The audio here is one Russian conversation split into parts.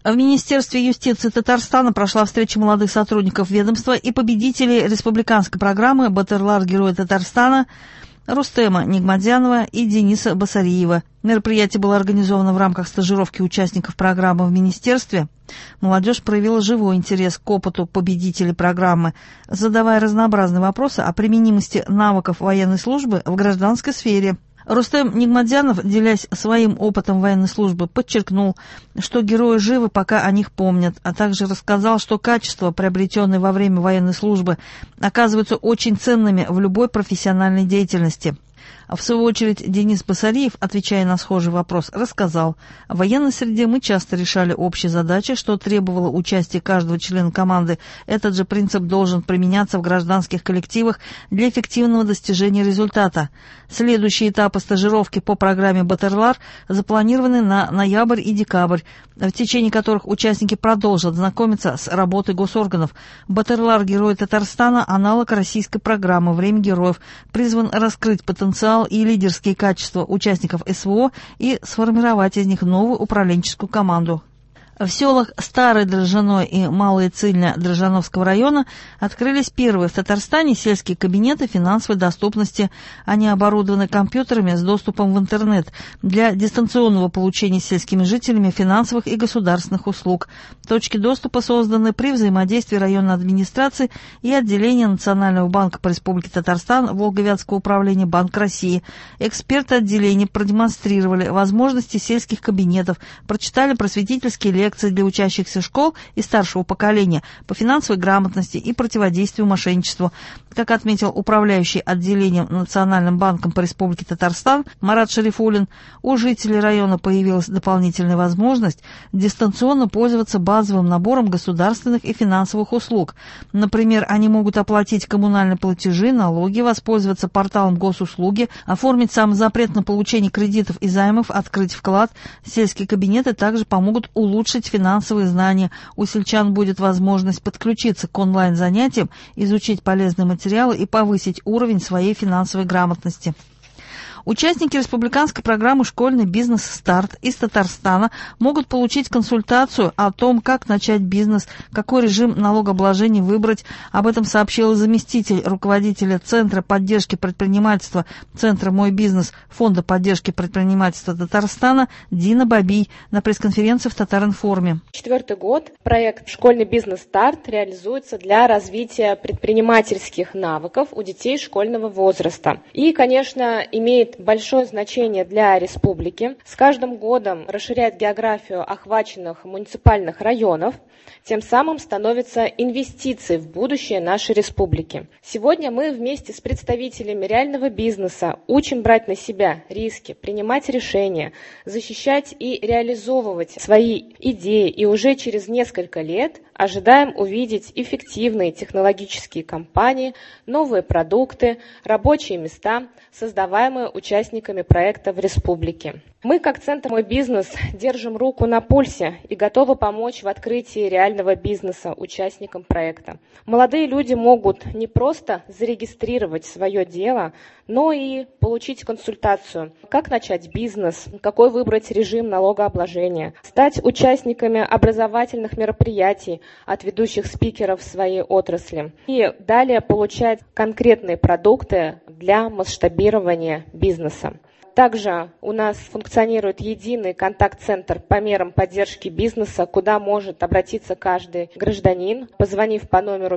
В Министерстве юстиции Татарстана прошла встреча молодых сотрудников ведомства и победителей республиканской программы «Батырлар Героя Татарстана» Рустема Нигматзянова и Дениса Басариева. Мероприятие было организовано в рамках стажировки участников программы в министерстве. Молодежь проявила живой интерес к опыту победителей программы, задавая разнообразные вопросы о применимости навыков военной службы в гражданской сфере. Рустем Нигматзянов, делясь своим опытом военной службы, подчеркнул, что герои живы, пока о них помнят, а также рассказал, что качества, приобретенные во время военной службы, оказываются очень ценными в любой профессиональной деятельности. В свою очередь Денис Басариев, отвечая на схожий вопрос, рассказал: в военной среде мы часто решали общие задачи, что требовало участия каждого члена команды. Этот же принцип должен применяться в гражданских коллективах для эффективного достижения результата. Следующие этапы стажировки по программе «Батырлар» запланированы на ноябрь и декабрь, в течение которых участники продолжат знакомиться с работой госорганов. «Батырлар Герой Татарстана» – аналог российской программы «Время героев», призван раскрыть потенциал и лидерские качества участников СВО и сформировать из них новую управленческую команду. В селах Старый Дрожжаной и Малая Цильня Дрожжановского района открылись первые в Татарстане сельские кабинеты финансовой доступности. Они оборудованы компьютерами с доступом в интернет для дистанционного получения сельскими жителями финансовых и государственных услуг. Точки доступа созданы при взаимодействии районной администрации и отделения Национального банка по Республике Татарстан Волговятского управления Банка России. Эксперты отделения продемонстрировали возможности сельских кабинетов, прочитали просветительские лекции для учащихся школ и старшего поколения по финансовой грамотности и противодействию мошенничеству. Как отметил управляющий отделением Национальным банком по Республике Татарстан Марат Шарифуллин, у жителей района появилась дополнительная возможность дистанционно пользоваться базовым набором государственных и финансовых услуг. Например, они могут оплатить коммунальные платежи, налоги, воспользоваться порталом госуслуги, оформить самозапрет на получение кредитов и займов, открыть вклад. Сельские кабинеты также помогут улучшить финансовые знания. У сельчан будет возможность подключиться к онлайн-занятиям, изучить полезные материалы и повысить уровень своей финансовой грамотности. Участники республиканской программы «Школьный бизнес-старт» из Татарстана могут получить консультацию о том, как начать бизнес, какой режим налогообложения выбрать. Об этом сообщил заместитель руководителя Центра поддержки предпринимательства Центра «Мой бизнес» Фонда поддержки предпринимательства Татарстана Дина Бабий на пресс-конференции в Татаринформе. 4-й год проект «Школьный бизнес-старт» реализуется для развития предпринимательских навыков у детей школьного возраста. И, конечно, имеет большое значение для республики. С каждым годом расширяет географию охваченных муниципальных районов, тем самым становится инвестицией в будущее нашей республики. Сегодня мы вместе с представителями реального бизнеса учим брать на себя риски, принимать решения, защищать и реализовывать свои идеи, и уже через несколько лет ожидаем увидеть эффективные технологические компании, новые продукты, рабочие места, создаваемые участниками проекта в республике. Мы, как Центр «Мой бизнес», держим руку на пульсе и готовы помочь в открытии реального бизнеса участникам проекта. Молодые люди могут не просто зарегистрировать свое дело, но и получить консультацию, как начать бизнес, какой выбрать режим налогообложения, стать участниками образовательных мероприятий от ведущих спикеров в своей отрасли и далее получать конкретные продукты для масштабирования бизнеса. Также у нас функционирует единый контакт-центр по мерам поддержки бизнеса, куда может обратиться каждый гражданин, позвонив по номеру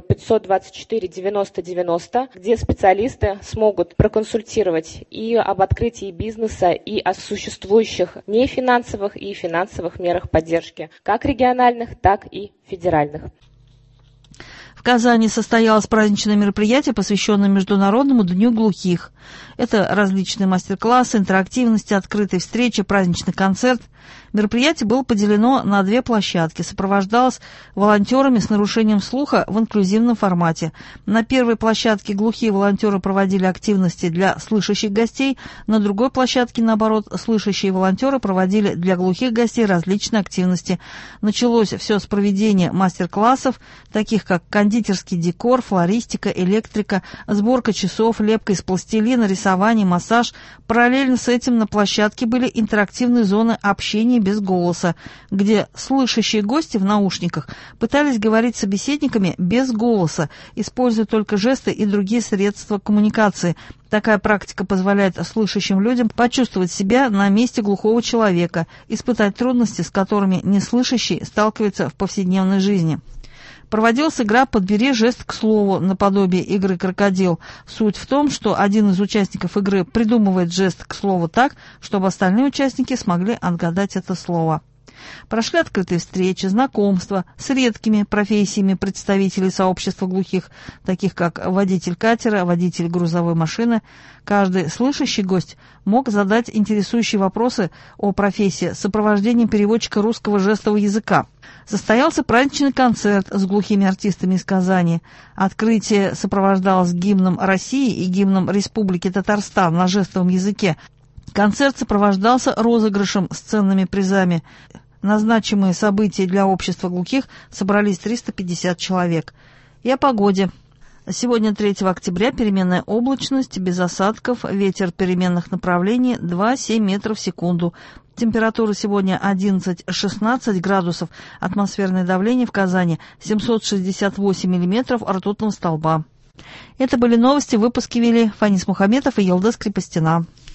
524 90 90, где специалисты смогут проконсультировать и об открытии бизнеса, и о существующих нефинансовых и финансовых мерах поддержки, как региональных, так и федеральных. В Казани состоялось праздничное мероприятие, посвященное Международному дню глухих. Это различные мастер-классы, интерактивности, открытые встречи, праздничный концерт. Мероприятие было поделено на 2 площадки, сопровождалось волонтерами с нарушением слуха в инклюзивном формате. На первой площадке глухие волонтеры проводили активности для слышащих гостей, на другой площадке, наоборот, слышащие волонтеры проводили для глухих гостей различные активности. Началось все с проведения мастер-классов, таких как кондитерский декор, флористика, электрика, сборка часов, лепка из пластилина, рисование, массаж. Параллельно с этим на площадке были интерактивные зоны общения сопровождении без голоса, где слышащие гости в наушниках пытались говорить с собеседниками без голоса, используя только жесты и другие средства коммуникации. Такая практика позволяет слышащим людям почувствовать себя на месте глухого человека, испытать трудности, с которыми неслышащий сталкивается в повседневной жизни. Проводилась игра «Подбери жест к слову» наподобие игры «Крокодил». Суть в том, что один из участников игры придумывает жест к слову так, чтобы остальные участники смогли отгадать это слово. Прошли открытые встречи, знакомства с редкими профессиями представителей сообщества глухих, таких как водитель катера, водитель грузовой машины. Каждый слышащий гость мог задать интересующие вопросы о профессии с сопровождением переводчика русского жестового языка. Состоялся праздничный концерт с глухими артистами из Казани. Открытие сопровождалось гимном России и гимном Республики Татарстан на жестовом языке. Концерт сопровождался розыгрышем с ценными призами. На значимые события для общества глухих собрались 350 человек. И о погоде. Сегодня, 3 октября, переменная облачность, без осадков, ветер переменных направлений 2,7 метров в секунду. Температура сегодня 11-16 градусов, атмосферное давление в Казани 768 миллиметров ртутного столба. Это были новости, выпуски вели Фанис Мухаметов и Елдес Крепостина.